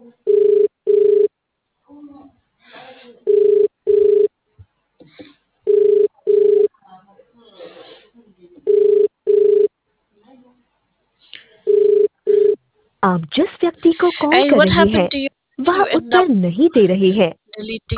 आप जिस व्यक्ति को कॉल And कर what रहे happened हैं to you? वह You end up उत्तर नहीं दे रही है। deleting